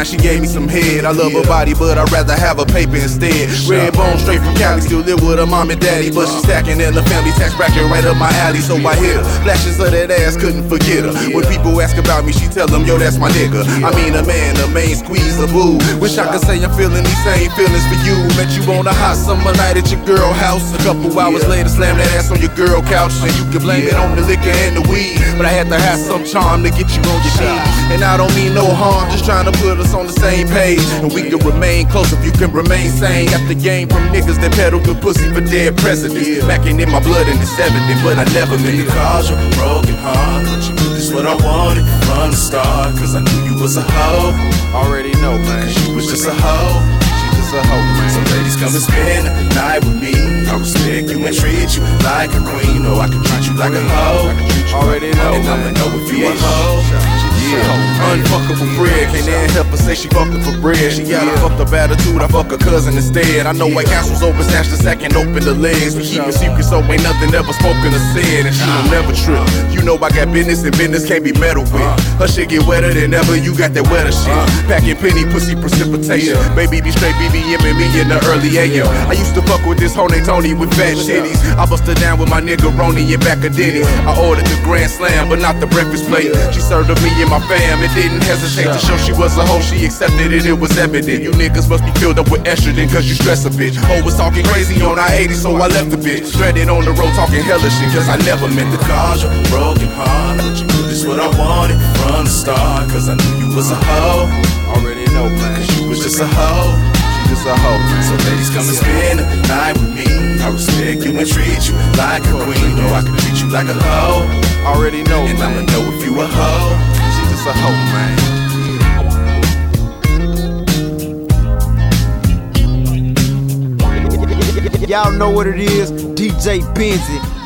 time she gave me some head. I love her body, but I'd rather have her paper instead. Red bone straight from Cali, still live with her mom and daddy, but she stacking in the family tax bracket right up my alley, so I hit her. Flashes of that ass, couldn't forget her. When people ask about me, she tell them, yo, that's my nigga. I mean a man, a main squeeze, a boo. Wish I could say I'm feeling these same feelings for you. Met you on a hot summer night at your girl house. A couple hours later, slam that ass on your girl couch. And you can blame it on the liquor and the weed, but I had to have some charm to get you on your feet. And I don't mean no harm, just trying to put us on the same page. And we can remain close if you can remain sane. Got the game from niggas that peddle good pussy for dead presidents. Backing in my blood in the 70s, but I never meant to cause you a broken heart. But you knew this what I wanted from the start, cause I knew you was a hoe. Already know, man, cause you was just a hoe. She just a hoe, man. So ladies, come and spend the night with me. I respect you and treat you like a queen. Know I can treat you like a hoe. Already know, and I'ma know if you a hoe. Unfuckable bread, can't even help her say she fucking for bread. She got a fucked up attitude, I fuck her cousin instead. I know White Castle's over, snatch the sack and open the legs. We keep it secret so ain't nothing ever spoken or said, and she don't never trip. You know I got business and business can't be meddled with. Her shit get wetter than ever, you got that wetter shit. Packing penny pussy precipitation. Baby be straight BBM and me in the early AM. I used to fuck with this hoe named Tony with fat titties. I bust her down with my nigga Ronnie in back of Denny's. I ordered the Grand Slam, but not the breakfast plate. She served of me and my fam, it didn't hesitate to show she was a hoe. She accepted it, it was evident. You niggas must be filled up with estrogen, cause you stress a bitch. Ho was talking crazy on I-80, so I left the bitch. Stranded on the road talking hella shit, cause I never meant to cause you a broken heart. But you knew this what I wanted from the start, cause I knew you was a hoe. Already know, man, cause you was just a hoe. She just a hoe, man. So ladies, come and spend the night with me. I respect you and treat you like a queen. Know I can treat you like a hoe. Already know, and I'ma know if you a hoe. It's a hoe, man. Y'all know what it is, DJ Benzie.